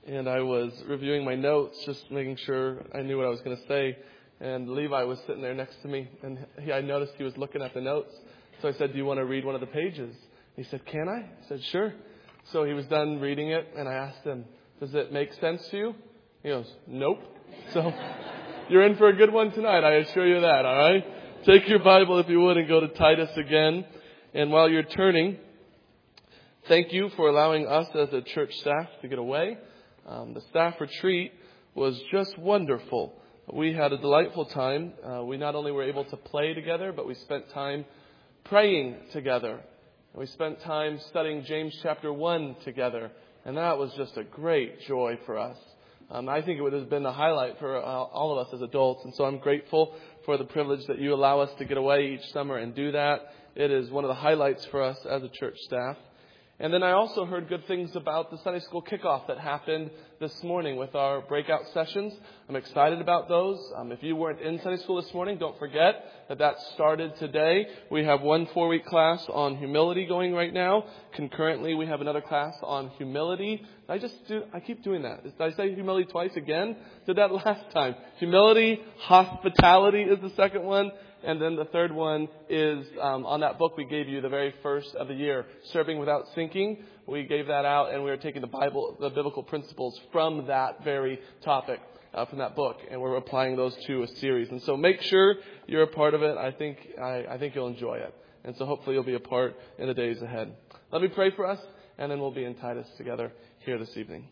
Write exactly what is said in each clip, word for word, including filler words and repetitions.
and I was reviewing my notes, just making sure I knew what I was going to say. And Levi was sitting there next to me, and he, I noticed he was looking at the notes. So I said, "Do you want to read one of the pages?" He said, "Can I?" I said, "Sure." So he was done reading it, and I asked him, "Does it make sense to you?" He goes, "Nope." So you're in for a good one tonight, I assure you that, all right? Take your Bible, if you would, and go to Titus again. And while you're turning, thank you for allowing us as a church staff to get away. Um, the staff retreat was just wonderful. We had a delightful time. Uh, we not only were able to play together, but we spent time praying together. And we spent time studying James chapter one together. And that was just a great joy for us. Um, I think it would have been a highlight for uh, all of us as adults. And so I'm grateful for the privilege that you allow us to get away each summer and do that. It is one of the highlights for us as a church staff. And then I also heard good things about the Sunday school kickoff that happened this morning with our breakout sessions. I'm excited about those. Um, if you weren't in Sunday school this morning, don't forget that that started today. We have one four-week class on humility going right now. Concurrently, we have another class on humility. I just do, I keep doing that. Did I say humility twice again? Did that last time. Humility, hospitality is the second one. And then the third one is um, on that book we gave you the very first of the year, Serving Without Sinking. We gave that out, and we are taking the Bible, the biblical principles from that very topic, uh, from that book, and we're applying those to a series. And so make sure you're a part of it. I think I, I think you'll enjoy it, and so hopefully you'll be a part in the days ahead. Let me pray for us, and then we'll be in Titus together here this evening.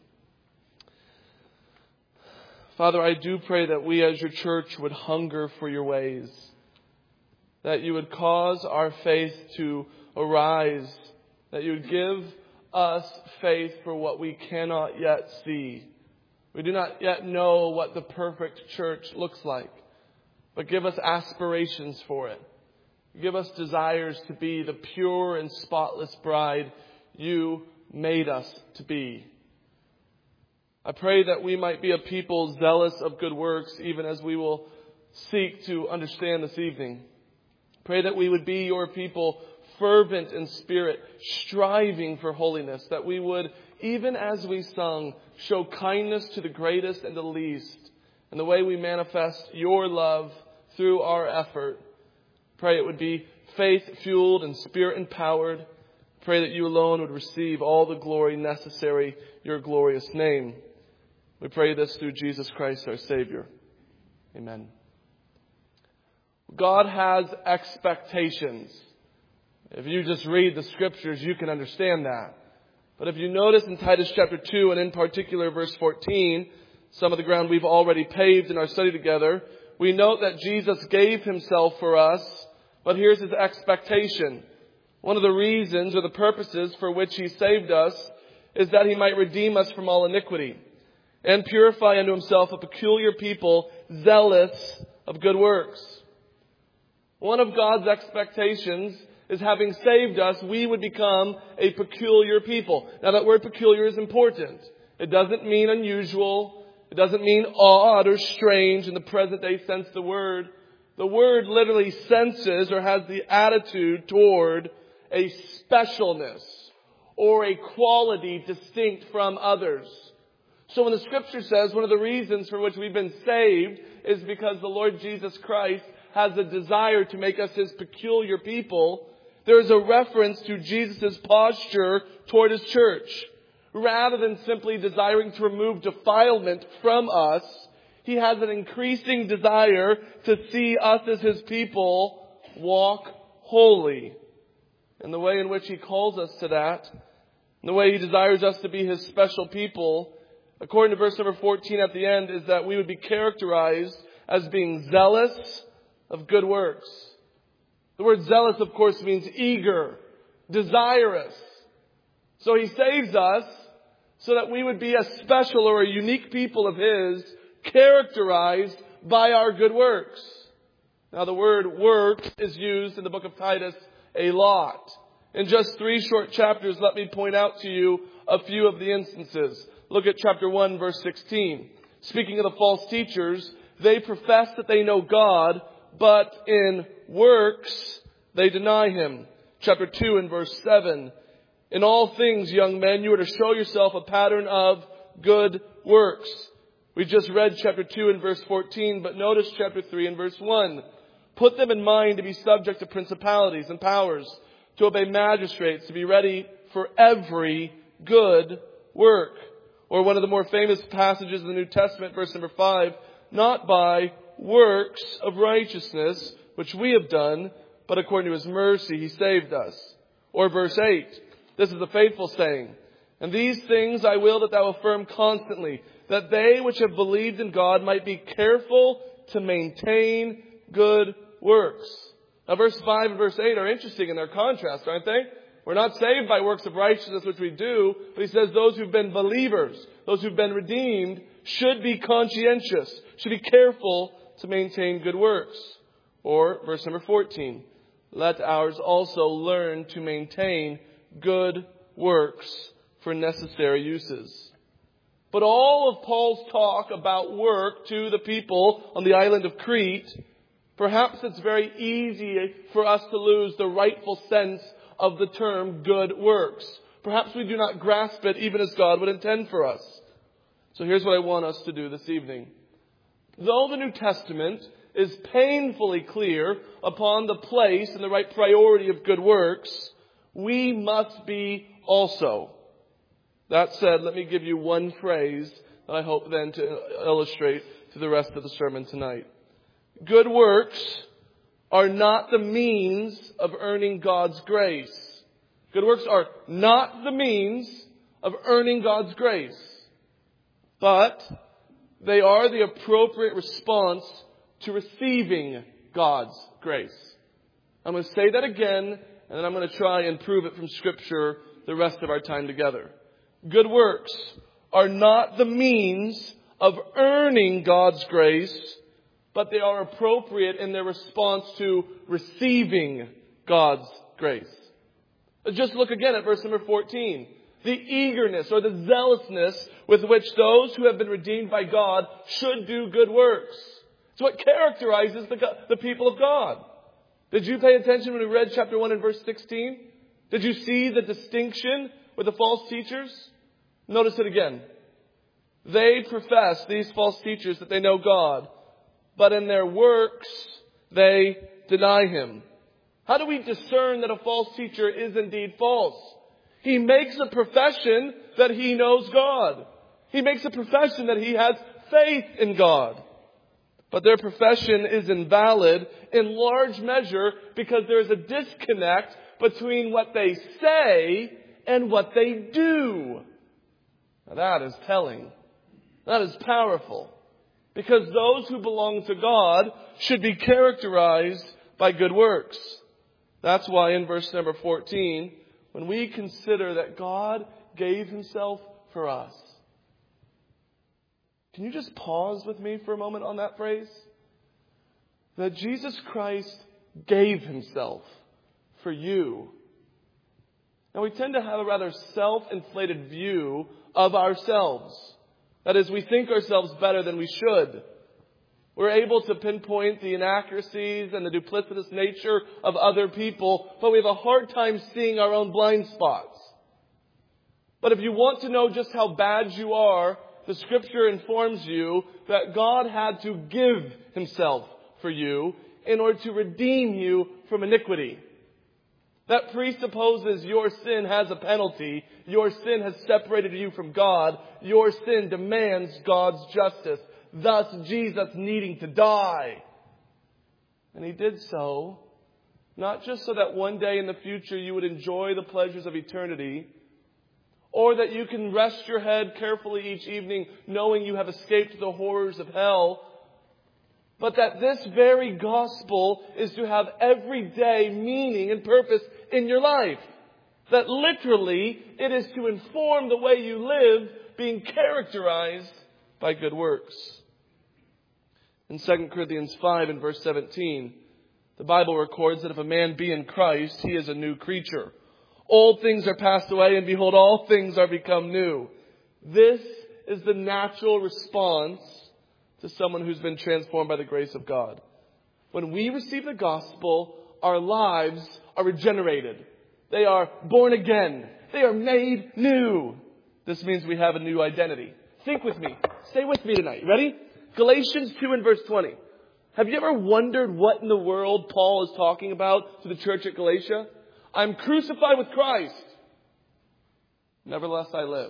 Father, I do pray that we as your church would hunger for your ways, that you would cause our faith to arise, that you would give us faith for what we cannot yet see. We do not yet know what the perfect church looks like, but give us aspirations for it. Give us desires to be the pure and spotless bride you made us to be. I pray that we might be a people zealous of good works, even as we will seek to understand this evening. Pray that we would be your people, fervent in spirit, striving for holiness, that we would, even as we sung, show kindness to the greatest and the least, and the way we manifest your love through our effort. Pray it would be faith-fueled and spirit-empowered. Pray that you alone would receive all the glory necessary, your glorious name. We pray this through Jesus Christ, our Savior. Amen. God has expectations. If you just read the scriptures, you can understand that. But if you notice in Titus chapter two, and in particular verse fourteen, some of the ground we've already paved in our study together, we note that Jesus gave himself for us, but here's his expectation. One of the reasons or the purposes for which he saved us is that he might redeem us from all iniquity and purify unto himself a peculiar people, zealous of good works. One of God's expectations is, having saved us, we would become a peculiar people. Now, that word peculiar is important. It doesn't mean unusual. It doesn't mean odd or strange in the present day sense of the word. The word literally senses or has the attitude toward a specialness or a quality distinct from others. So when the scripture says one of the reasons for which we've been saved is because the Lord Jesus Christ has a desire to make us his peculiar people, there is a reference to Jesus' posture toward his church. Rather than simply desiring to remove defilement from us, he has an increasing desire to see us as his people walk holy. And the way in which he calls us to that, and the way he desires us to be his special people, according to verse number fourteen at the end, is that we would be characterized as being zealous of good works. The word zealous, of course, means eager, desirous. So he saves us so that we would be a special or a unique people of his, characterized by our good works. Now, the word works is used in the book of Titus a lot. In just three short chapters, let me point out to you a few of the instances. Look at chapter one, verse sixteen. Speaking of the false teachers, they profess that they know God, but in works they deny him. Chapter two and verse seven. In all things, young men, you are to show yourself a pattern of good works. We just read chapter two and verse fourteen, but notice chapter three and verse one. Put them in mind to be subject to principalities and powers, to obey magistrates, to be ready for every good work. Or one of the more famous passages in the New Testament, verse number five, not by works of righteousness, which we have done, but according to His mercy He saved us. Or verse eight, this is the faithful saying, and these things I will that thou affirm constantly, that they which have believed in God might be careful to maintain good works. Now verse five and verse eight are interesting in their contrast, aren't they? We're not saved by works of righteousness, which we do, but he says those who've been believers, those who've been redeemed, should be conscientious, should be careful to maintain good works. Or verse number fourteen, let ours also learn to maintain good works for necessary uses. But all of Paul's talk about work to the people on the island of Crete, perhaps it's very easy for us to lose the rightful sense of the term good works. Perhaps we do not grasp it even as God would intend for us. So here's what I want us to do this evening. Though the New Testament is painfully clear upon the place and the right priority of good works, we must be also. That said, let me give you one phrase that I hope then to illustrate to the rest of the sermon tonight. Good works are not the means of earning God's grace. Good works are not the means of earning God's grace. But they are the appropriate response to receiving God's grace. I'm going to say that again, and then I'm going to try and prove it from Scripture the rest of our time together. Good works are not the means of earning God's grace, but they are appropriate in their response to receiving God's grace. Just look again at verse number fourteen. The eagerness or the zealousness with which those who have been redeemed by God should do good works. It's what characterizes the, the people of God. Did you pay attention when we read chapter one and verse sixteen? Did you see the distinction with the false teachers? Notice it again. They profess, these false teachers, that they know God, but in their works they deny Him. How do we discern that a false teacher is indeed false? He makes a profession that he knows God. He makes a profession that he has faith in God. But their profession is invalid in large measure because there is a disconnect between what they say and what they do. Now that is telling. That is powerful. Because those who belong to God should be characterized by good works. That's why in verse number fourteen, when we consider that God gave Himself for us. Can you just pause with me for a moment on that phrase? That Jesus Christ gave Himself for you. Now we tend to have a rather self-inflated view of ourselves. That is, we think ourselves better than we should. We're able to pinpoint the inaccuracies and the duplicitous nature of other people, but we have a hard time seeing our own blind spots. But if you want to know just how bad you are, the Scripture informs you that God had to give Himself for you in order to redeem you from iniquity. That presupposes your sin has a penalty. Your sin has separated you from God. Your sin demands God's justice. Thus, Jesus needing to die. And He did so, not just so that one day in the future you would enjoy the pleasures of eternity, or that you can rest your head carefully each evening knowing you have escaped the horrors of hell, but that this very gospel is to have everyday meaning and purpose in your life. That literally it is to inform the way you live, being characterized by good works. In Second Corinthians five and verse seventeen, the Bible records that if a man be in Christ, he is a new creature. Old things are passed away, and behold, all things are become new. This is the natural response to someone who's been transformed by the grace of God. When we receive the gospel, our lives are regenerated. They are born again. They are made new. This means we have a new identity. Think with me. Stay with me tonight. Ready? Galatians two and verse twenty. Have you ever wondered what in the world Paul is talking about to the church at Galatia? I'm crucified with Christ. Nevertheless, I live.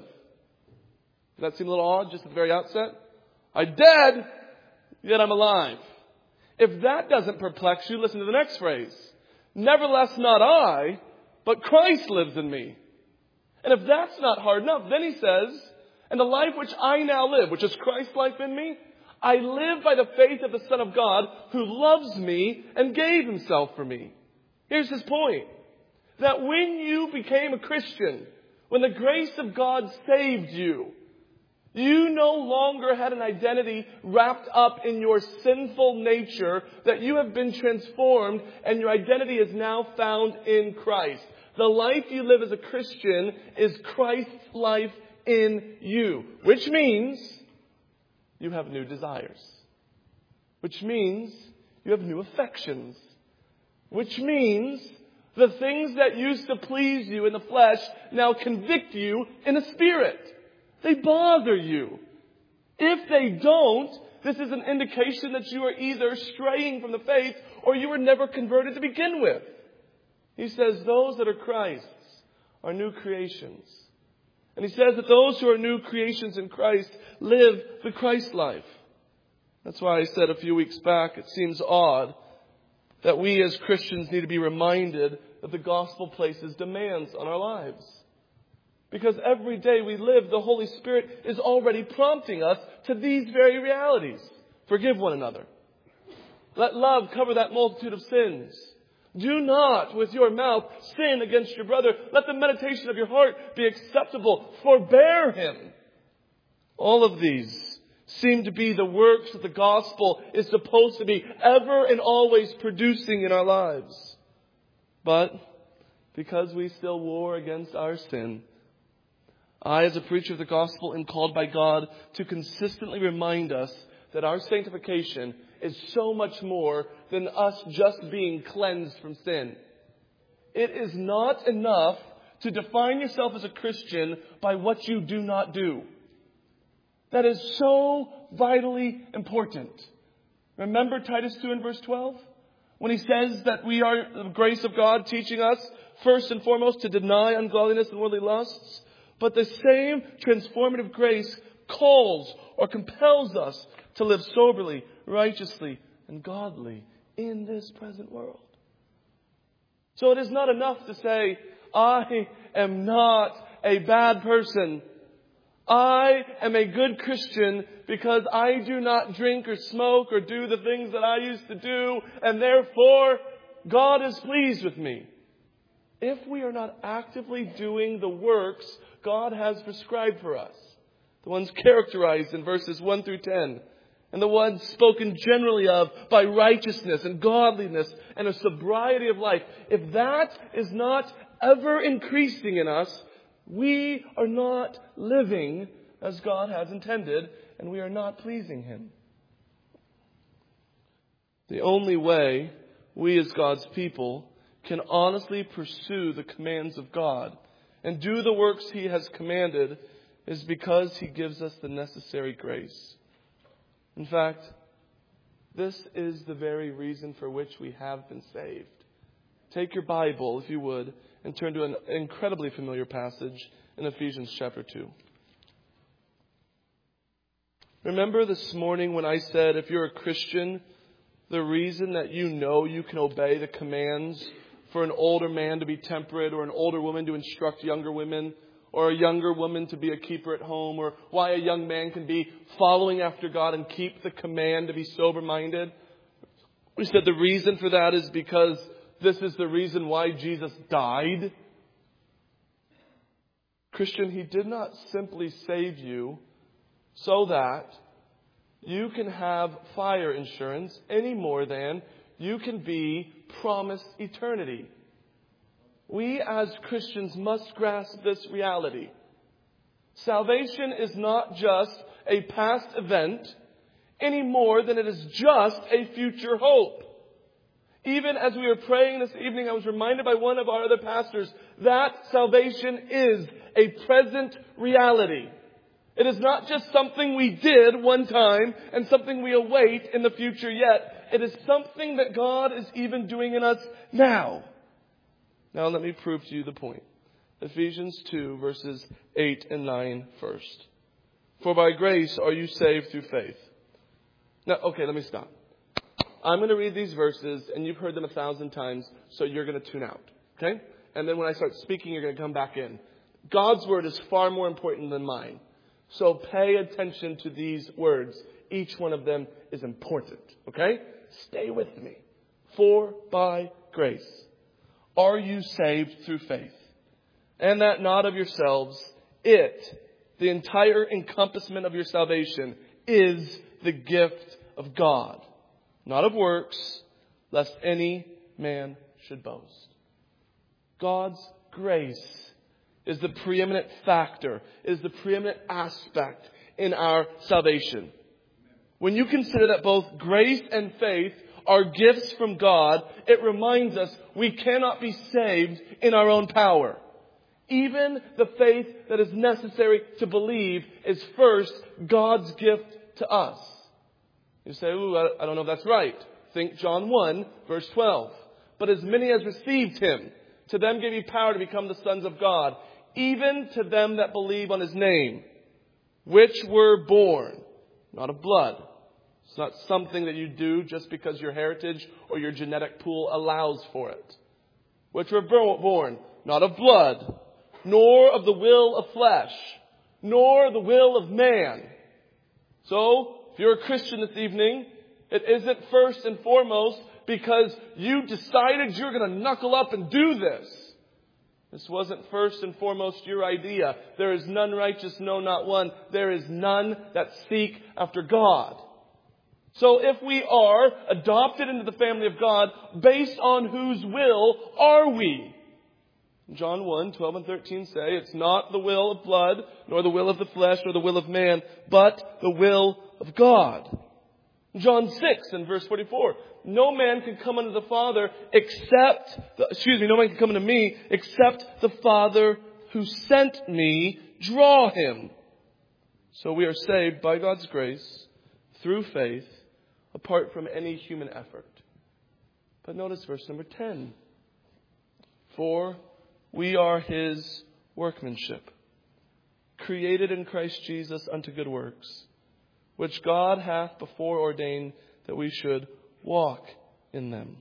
Does that seem a little odd just at the very outset? I'm dead, yet I'm alive. If that doesn't perplex you, listen to the next phrase. Nevertheless, not I, but Christ lives in me. And if that's not hard enough, then he says, and the life which I now live, which is Christ's life in me, I live by the faith of the Son of God who loves me and gave himself for me. Here's his point. That when you became a Christian, when the grace of God saved you, you no longer had an identity wrapped up in your sinful nature, that you have been transformed and your identity is now found in Christ. The life you live as a Christian is Christ's life in you, which means you have new desires, which means you have new affections, which means the things that used to please you in the flesh now convict you in the spirit. They bother you. If they don't, this is an indication that you are either straying from the faith or you were never converted to begin with. He says those that are Christ's are new creations. And he says that those who are new creations in Christ live the Christ life. That's why I said a few weeks back, it seems odd that we as Christians need to be reminded that the gospel places demands on our lives. Because every day we live, the Holy Spirit is already prompting us to these very realities. Forgive one another. Let love cover that multitude of sins. Do not with your mouth sin against your brother. Let the meditation of your heart be acceptable. Forbear him. All of these seem to be the works that the gospel is supposed to be ever and always producing in our lives. But because we still war against our sin, I, as a preacher of the gospel, am called by God to consistently remind us that our sanctification is so much more than us just being cleansed from sin. It is not enough to define yourself as a Christian by what you do not do. That is so vitally important. Remember Titus two and verse twelve? When he says that we are the grace of God teaching us, first and foremost, to deny ungodliness and worldly lusts. But the same transformative grace calls or compels us to live soberly, righteously, and godly in this present world. So it is not enough to say, I am not a bad person. I am a good Christian because I do not drink or smoke or do the things that I used to do, and therefore God is pleased with me. If we are not actively doing the works God has prescribed for us, the ones characterized in verses one through ten, and the ones spoken generally of by righteousness and godliness and a sobriety of life, if that is not ever increasing in us, we are not living as God has intended, and we are not pleasing Him. The only way we as God's people can honestly pursue the commands of God and do the works He has commanded is because He gives us the necessary grace. In fact, this is the very reason for which we have been saved. Take your Bible, if you would, and turn to an incredibly familiar passage in Ephesians chapter two. Remember this morning when I said if you're a Christian, the reason that you know you can obey the commands for an older man to be temperate, or an older woman to instruct younger women, or a younger woman to be a keeper at home, or why a young man can be following after God and keep the command to be sober-minded. We said the reason for that is because this is the reason why Jesus died. Christian, He did not simply save you so that you can have fire insurance any more than you can be promised eternity. We as Christians must grasp this reality. Salvation is not just a past event any more than it is just a future hope. Even as we were praying this evening, I was reminded by one of our other pastors that salvation is a present reality. It is not just something we did one time and something we await in the future yet. It is something that God is even doing in us now. Now let me prove to you the point. Ephesians two verses eight and nine first. For by grace are you saved through faith. Now, okay, let me stop. I'm going to read these verses and you've heard them a thousand times, so you're going to tune out. Okay? And then when I start speaking, you're going to come back in. God's word is far more important than mine. So pay attention to these words. Each one of them is important. Okay? Stay with me. For by grace are you saved through faith. And that not of yourselves. It, the entire encompassment of your salvation, is the gift of God. Not of works, lest any man should boast. God's grace is the preeminent factor, is the preeminent aspect in our salvation. When you consider that both grace and faith are gifts from God, it reminds us we cannot be saved in our own power. Even the faith that is necessary to believe is first God's gift to us. You say, ooh, I don't know if that's right. Think John one, verse twelve. But as many as received him, to them gave he power to become the sons of God, even to them that believe on his name, which were born, not of blood. It's not something that you do just because your heritage or your genetic pool allows for it. Which were born, not of blood, nor of the will of flesh, nor the will of man. So, if you're a Christian this evening, it isn't first and foremost because you decided you're going to knuckle up and do this. This wasn't first and foremost your idea. There is none righteous, no, not one. There is none that seek after God. So if we are adopted into the family of God, based on whose will are we? John one, twelve and thirteen say, it's not the will of blood, nor the will of the flesh, nor the will of man, but the will of God. John six and verse forty-four, no man can come unto the Father except, the, excuse me, no man can come unto me except the Father who sent me draw him. So we are saved by God's grace through faith, apart from any human effort. But notice verse number ten. For we are his workmanship, created in Christ Jesus unto good works, which God hath before ordained that we should walk in them.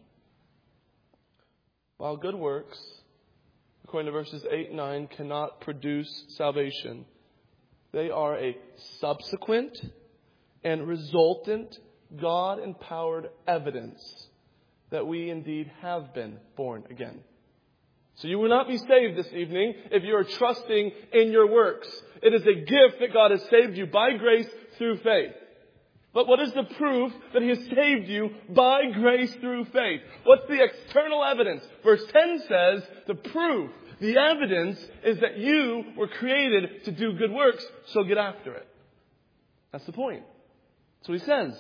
While good works, according to verses eight and nine, cannot produce salvation, they are a subsequent and resultant God-empowered evidence that we indeed have been born again. So you will not be saved this evening if you are trusting in your works. It is a gift that God has saved you by grace through faith. But what is the proof that he has saved you by grace through faith? What's the external evidence? Verse ten says the proof, the evidence is that you were created to do good works, so get after it. That's the point. That's what he says.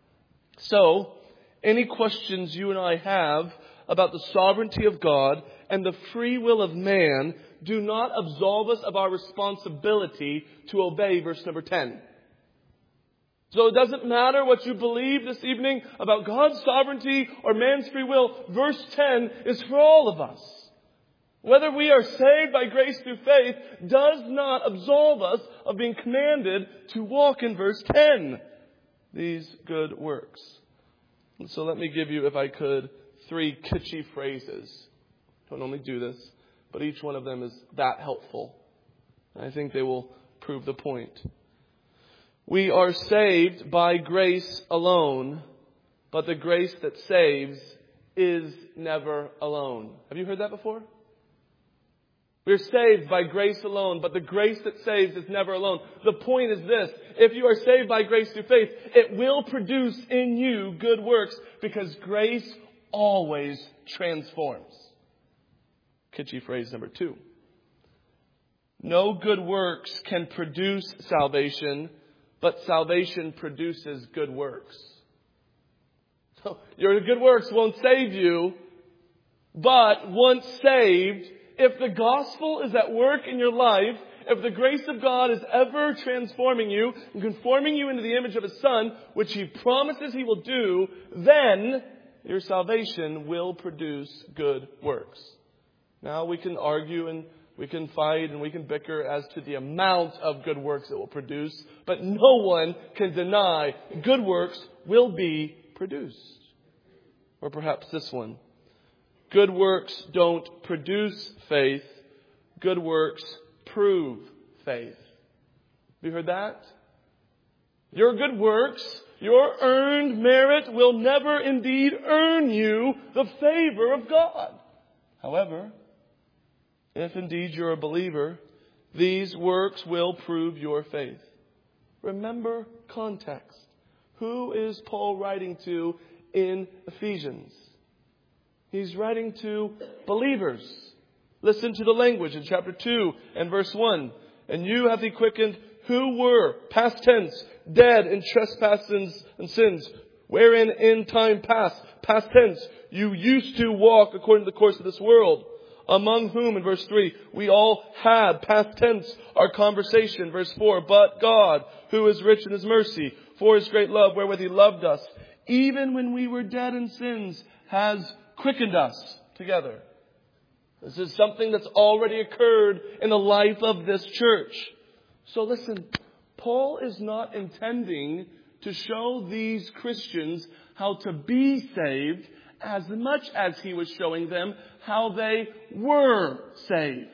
So, any questions you and I have about the sovereignty of God and the free will of man do not absolve us of our responsibility to obey verse number ten. So it doesn't matter what you believe this evening about God's sovereignty or man's free will. Verse ten is for all of us. Whether we are saved by grace through faith does not absolve us of being commanded to walk in verse ten. These good works. And so let me give you, if I could, three kitschy phrases. Don't normally do this, but each one of them is that helpful. And I think they will prove the point. We are saved by grace alone, but the grace that saves is never alone. Have you heard that before? We're saved by grace alone, but the grace that saves is never alone. The point is this: if you are saved by grace through faith, it will produce in you good works because grace always transforms. Kitschy phrase number two. No good works can produce salvation, but salvation produces good works. So your good works won't save you, but once saved, if the gospel is at work in your life, if the grace of God is ever transforming you and conforming you into the image of His Son, which He promises He will do, then your salvation will produce good works. Now we can argue and we can fight and we can bicker as to the amount of good works it will produce, but no one can deny good works will be produced. Or perhaps this one. Good works don't produce faith. Good works prove faith. Have you heard that? Your good works, your earned merit will never indeed earn you the favor of God. However, if indeed you're a believer, these works will prove your faith. Remember context. Who is Paul writing to in Ephesians? He's writing to believers. Listen to the language in chapter two and verse one. And you have He quickened who were, past tense, dead in trespasses and sins, wherein in time past, past tense, you used to walk according to the course of this world. Among whom, in verse three, we all had, past tense, our conversation. Verse four, but God, who is rich in His mercy, for His great love, wherewith He loved us, even when we were dead in sins, has quickened us together. This is something that's already occurred in the life of this church. So listen, Paul is not intending to show these Christians how to be saved as much as he was showing them how they were saved.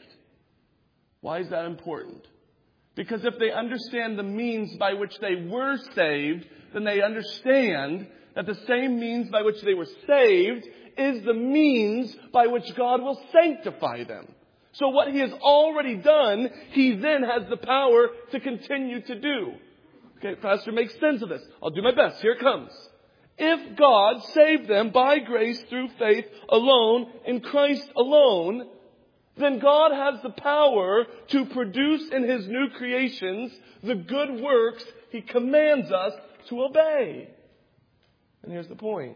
Why is that important? Because if they understand the means by which they were saved, then they understand that the same means by which they were saved is the means by which God will sanctify them. So what He has already done, He then has the power to continue to do. Okay, Pastor, makes sense of this. I'll do my best. Here it comes. If God saved them by grace through faith alone, in Christ alone, then God has the power to produce in His new creations the good works He commands us to obey. And here's the point.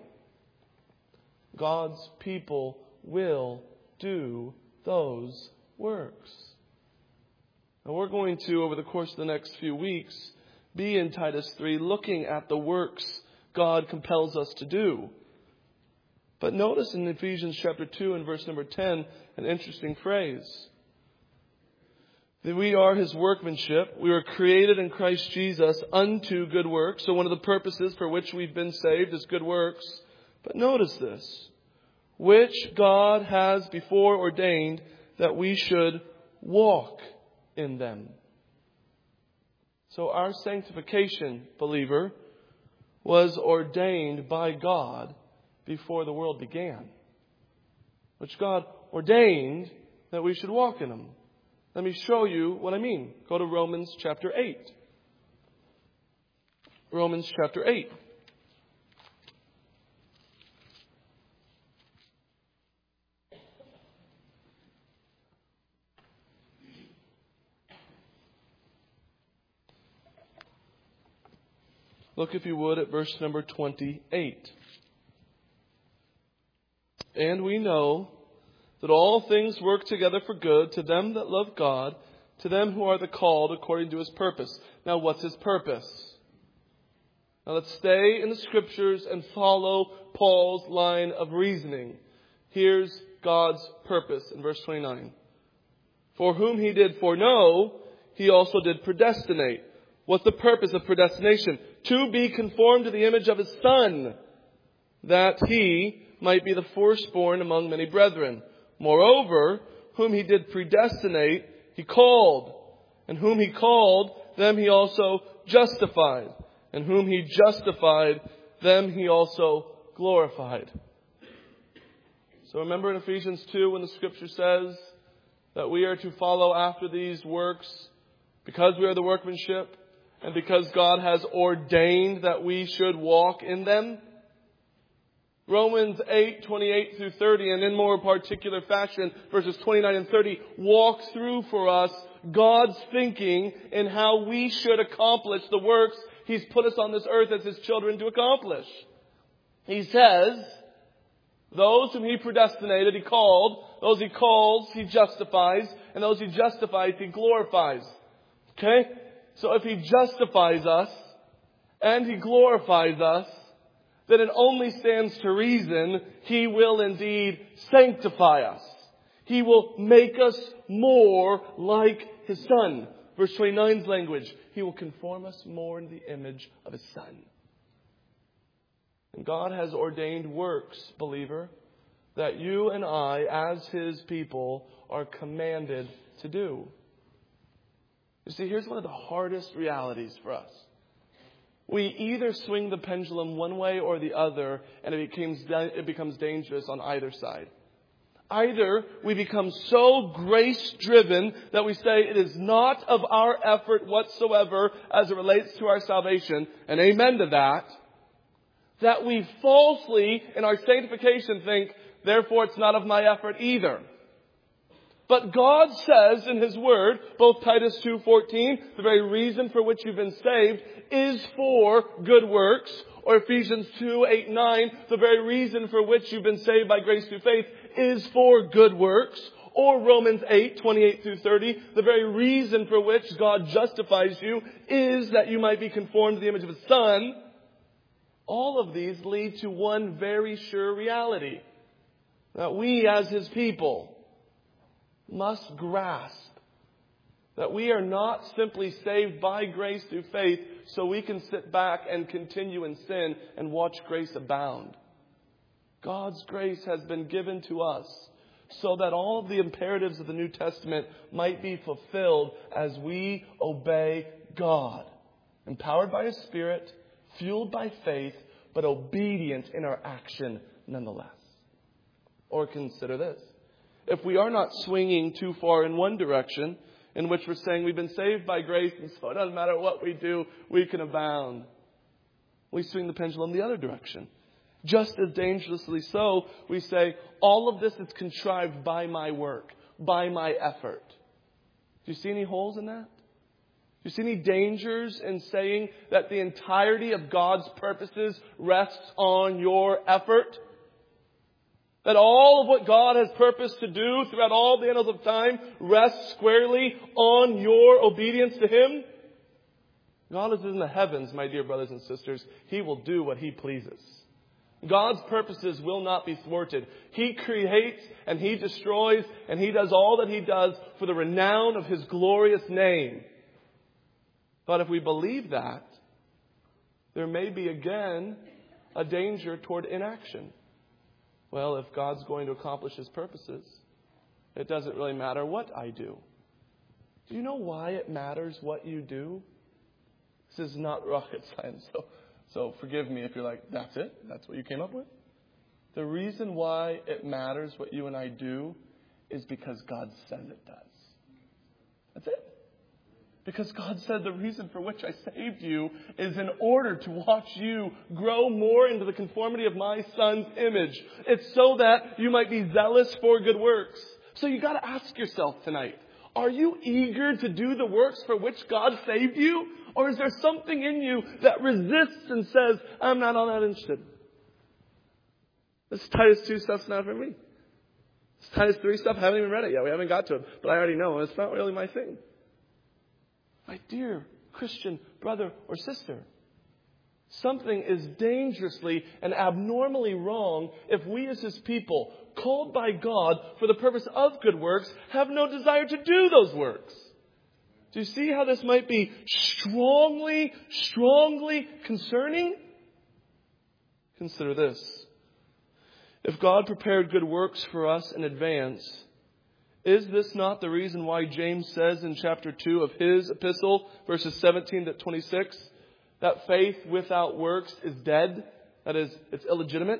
God's people will do those works. Now we're going to, over the course of the next few weeks, be in Titus three looking at the works God compels us to do. But notice in Ephesians chapter two and verse number ten, an interesting phrase. That we are His workmanship. We were created in Christ Jesus unto good works. So one of the purposes for which we've been saved is good works. But notice this. Which God has before ordained that we should walk in them. So our sanctification, believer, was ordained by God before the world began. Which God ordained that we should walk in them. Let me show you what I mean. Go to Romans chapter eight. Romans chapter eight. Look, if you would, at verse number twenty-eight. And we know that all things work together for good to them that love God, to them who are the called according to His purpose. Now, what's His purpose? Now, let's stay in the Scriptures and follow Paul's line of reasoning. Here's God's purpose in verse twenty-nine. For whom He did foreknow, He also did predestinate. What's the purpose of predestination? To be conformed to the image of His Son, that He might be the firstborn among many brethren. Moreover, whom He did predestinate, He called. And whom He called, them He also justified. And whom He justified, them He also glorified. So remember in Ephesians two when the Scripture says that we are to follow after these works because we are the workmanship and because God has ordained that we should walk in them? Romans eight, twenty-eight through thirty, and in more particular fashion, verses twenty-nine and thirty, walks through for us God's thinking in how we should accomplish the works He's put us on this earth as His children to accomplish. He says, Those whom He predestinated, He called. Those He calls, He justifies. And those He justifies, He glorifies. Okay? So if He justifies us and He glorifies us, then it only stands to reason He will indeed sanctify us. He will make us more like His Son. Verse twenty-nine's language, He will conform us more in the image of His Son. And God has ordained works, believer, that you and I, as His people, are commanded to do. You see, here's one of the hardest realities for us. We either swing the pendulum one way or the other, and it becomes, it becomes dangerous on either side. Either we become so grace-driven that we say it is not of our effort whatsoever as it relates to our salvation, and amen to that, that we falsely in our sanctification think, therefore it's not of my effort either. But God says in His Word, both Titus two fourteen, the very reason for which you've been saved is for good works, or Ephesians two eight nine, the very reason for which you've been saved by grace through faith is for good works, or Romans eight twenty-eight through thirty, the very reason for which God justifies you is that you might be conformed to the image of His Son. All of these lead to one very sure reality, that we as His people must grasp that we are not simply saved by grace through faith so we can sit back and continue in sin and watch grace abound. God's grace has been given to us so that all of the imperatives of the New Testament might be fulfilled as we obey God, empowered by His Spirit, fueled by faith, but obedient in our action nonetheless. Or consider this. If we are not swinging too far in one direction, in which we're saying we've been saved by grace and so it doesn't matter what we do, we can abound, we swing the pendulum the other direction. Just as dangerously so, we say, all of this is contrived by my work, by my effort. Do you see any holes in that? Do you see any dangers in saying that the entirety of God's purposes rests on your effort? That all of what God has purposed to do throughout all the annals of time rests squarely on your obedience to Him? God is in the heavens, my dear brothers and sisters. He will do what He pleases. God's purposes will not be thwarted. He creates and He destroys and He does all that He does for the renown of His glorious name. But if we believe that, there may be again a danger toward inaction. Well, if God's going to accomplish His purposes, it doesn't really matter what I do. Do you know why it matters what you do? This is not rocket science, so, so forgive me if you're like, that's it? That's what you came up with? The reason why it matters what you and I do is because God says it does. That's it. Because God said the reason for which I saved you is in order to watch you grow more into the conformity of my Son's image. It's so that you might be zealous for good works. So you got to ask yourself tonight, are you eager to do the works for which God saved you? Or is there something in you that resists and says, I'm not all that interested? This Titus two stuff's not for me. This Titus three stuff, I haven't even read it yet. We haven't got to it. But I already know it's not really my thing. My dear Christian brother or sister, something is dangerously and abnormally wrong if we as His people, called by God for the purpose of good works, have no desire to do those works. Do you see how this might be strongly, strongly concerning? Consider this. If God prepared good works for us in advance, is this not the reason why James says in chapter two of his epistle, verses seventeen to twenty-six, that faith without works is dead? That is, it's illegitimate.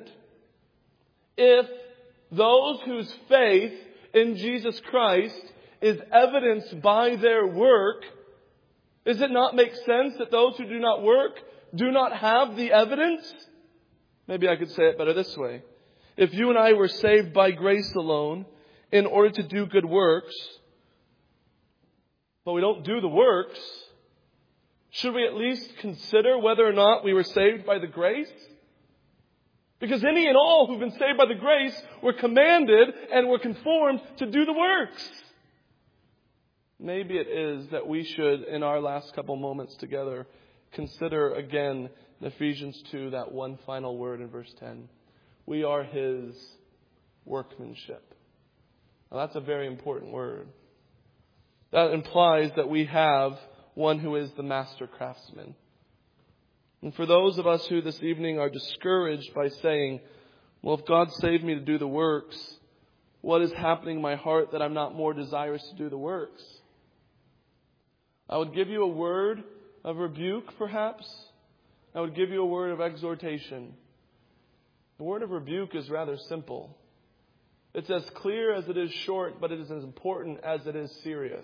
If those whose faith in Jesus Christ is evidenced by their work, does it not make sense that those who do not work do not have the evidence? Maybe I could say it better this way. If you and I were saved by grace alone, in order to do good works, but we don't do the works, should we at least consider whether or not we were saved by the grace? Because any and all who've been saved by the grace were commanded and were conformed to do the works. Maybe it is that we should, in our last couple moments together, consider again in Ephesians two, that one final word in verse ten. We are His workmanship. Now that's a very important word. That implies that we have one who is the master craftsman. And for those of us who this evening are discouraged by saying, well, if God saved me to do the works, what is happening in my heart that I'm not more desirous to do the works? I would give you a word of rebuke, perhaps. I would give you a word of exhortation. The word of rebuke is rather simple. It's as clear as it is short, but it is as important as it is serious.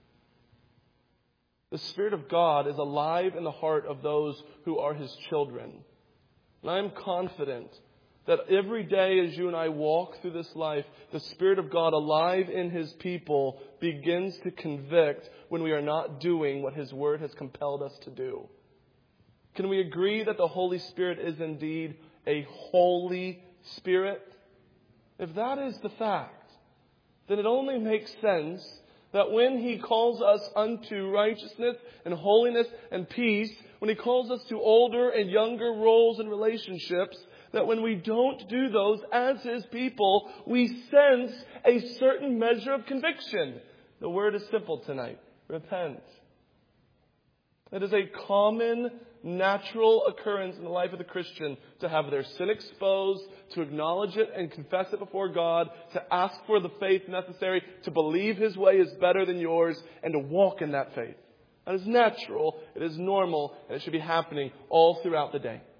The Spirit of God is alive in the heart of those who are His children. And I am confident that every day as you and I walk through this life, the Spirit of God alive in His people begins to convict when we are not doing what His Word has compelled us to do. Can we agree that the Holy Spirit is indeed a Holy Spirit? If that is the fact, then it only makes sense that when He calls us unto righteousness and holiness and peace, when He calls us to older and younger roles and relationships, that when we don't do those as His people, we sense a certain measure of conviction. The word is simple tonight. Repent. It is a common, natural occurrence in the life of the Christian to have their sin exposed, to acknowledge it and confess it before God, to ask for the faith necessary, to believe His way is better than yours, and to walk in that faith. That is natural, it is normal, and it should be happening all throughout the day.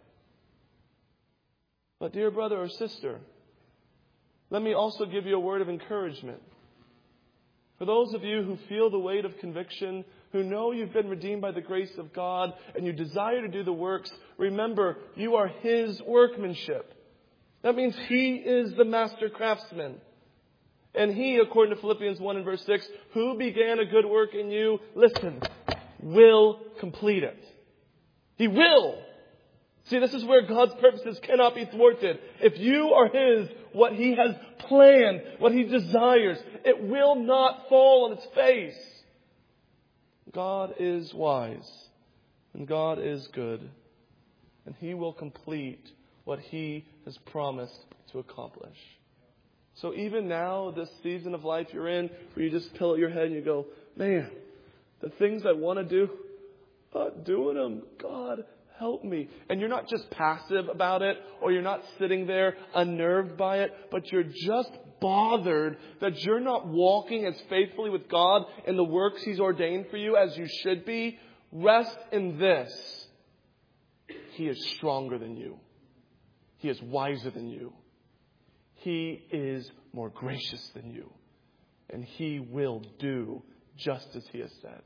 But dear brother or sister, let me also give you a word of encouragement. For those of you who feel the weight of conviction, who know you've been redeemed by the grace of God, and you desire to do the works, remember, you are His workmanship. That means He is the master craftsman. And He, according to Philippians one and verse six, who began a good work in you, listen, will complete it. He will. See, this is where God's purposes cannot be thwarted. If you are His, what He has planned, what He desires, it will not fall on its face. God is wise, and God is good, and He will complete what He has promised to accomplish. So even now, this season of life you're in, where you just pillow your head and you go, man, the things I want to do, I'm not doing them. God, help me. And you're not just passive about it, or you're not sitting there unnerved by it, but you're just bothered that you're not walking as faithfully with God in the works He's ordained for you as you should be. Rest in this. He is stronger than you. He is wiser than you. He is more gracious than you. And He will do just as He has said.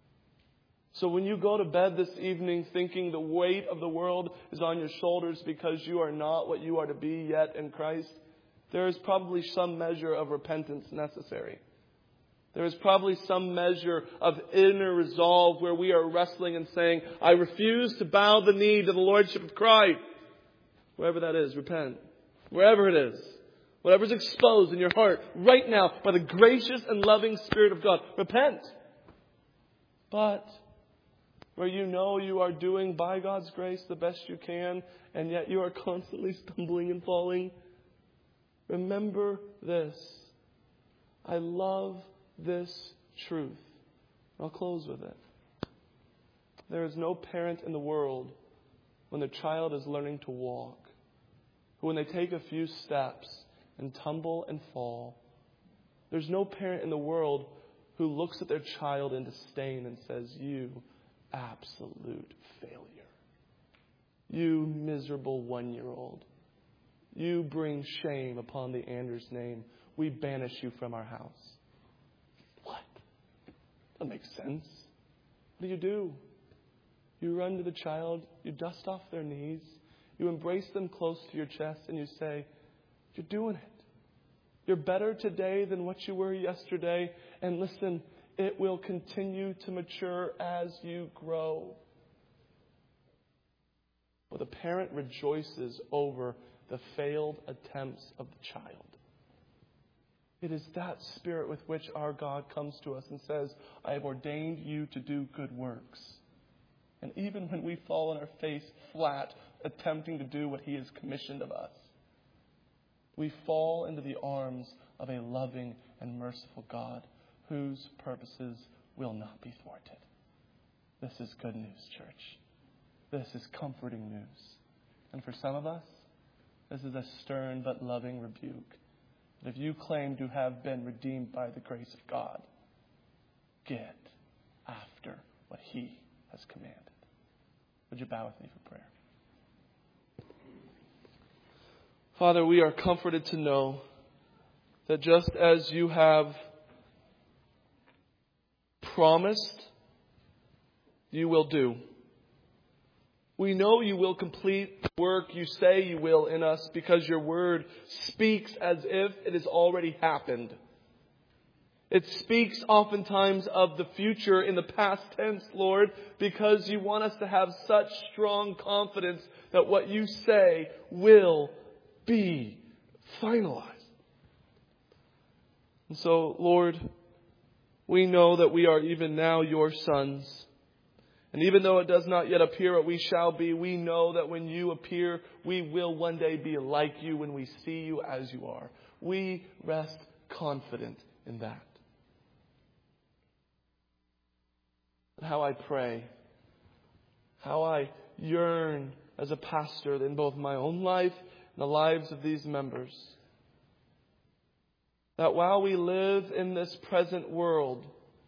So when you go to bed this evening thinking the weight of the world is on your shoulders because you are not what you are to be yet in Christ, there is probably some measure of repentance necessary. There is probably some measure of inner resolve where we are wrestling and saying, I refuse to bow the knee to the Lordship of Christ. Wherever that is, repent. Wherever it is. Whatever's exposed in your heart right now by the gracious and loving Spirit of God, repent. But where you know you are doing by God's grace the best you can, and yet you are constantly stumbling and falling, remember this. I love this truth. I'll close with it. There is no parent in the world when their child is learning to walk, who when they take a few steps and tumble and fall, there's no parent in the world who looks at their child in disdain and says, you absolute failure. You miserable one-year-old. You bring shame upon the Anders name. We banish you from our house. What? That makes sense. What do you do? You run to the child. You dust off their knees. You embrace them close to your chest and you say, you're doing it. You're better today than what you were yesterday. And listen, it will continue to mature as you grow. Well, the parent rejoices over the failed attempts of the child. It is that spirit with which our God comes to us and says, I have ordained you to do good works. And even when we fall on our face flat, attempting to do what He has commissioned of us, we fall into the arms of a loving and merciful God whose purposes will not be thwarted. This is good news, church. This is comforting news. And for some of us, this is a stern but loving rebuke. That if you claim to have been redeemed by the grace of God, get after what He has commanded. Would you bow with me for prayer? Father, we are comforted to know that just as you have promised, you will do. We know you will complete the work you say you will in us because your word speaks as if it has already happened. It speaks oftentimes of the future in the past tense, Lord, because you want us to have such strong confidence that what you say will be finalized. And so, Lord, we know that we are even now your sons. And even though it does not yet appear what we shall be, we know that when you appear, we will one day be like you when we see you as you are. We rest confident in that. And how I pray, how I yearn as a pastor in both my own life and the lives of these members, that while we live in this present world,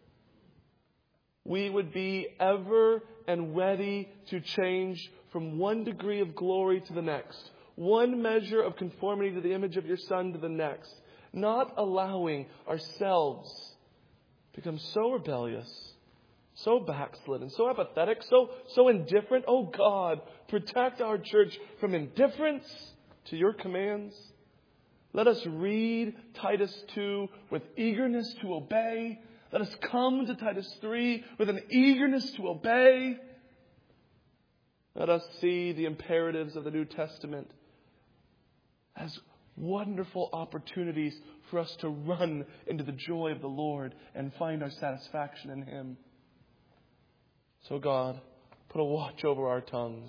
we would be ever and ready to change from one degree of glory to the next, one measure of conformity to the image of your Son to the next, not allowing ourselves to become so rebellious, so backslidden, so apathetic, so, so indifferent. Oh God, protect our church from indifference to your commands. Let us read Titus two with eagerness to obey. Let us come to Titus three with an eagerness to obey. Let us see the imperatives of the New Testament as wonderful opportunities for us to run into the joy of the Lord and find our satisfaction in Him. So God, put a watch over our tongues.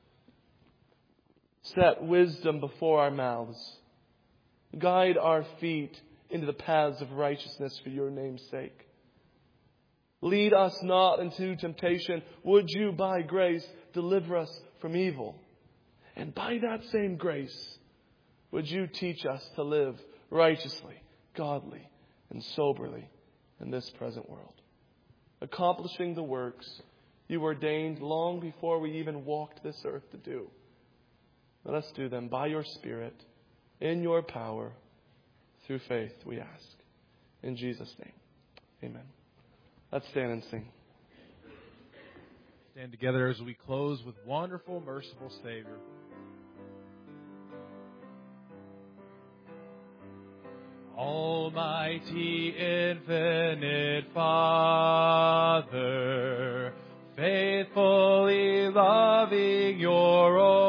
Set wisdom before our mouths. Guide our feet into the paths of righteousness for your name's sake. Lead us not into temptation. Would you, by grace, deliver us from evil? And by that same grace, would you teach us to live righteously, godly, and soberly in this present world, accomplishing the works you ordained long before we even walked this earth to do. Let us do them by your Spirit, in your power, through faith, we ask. In Jesus' name, amen. Let's stand and sing. Stand together as we close with Wonderful, Merciful Savior. Almighty, infinite Father, faithfully loving your own.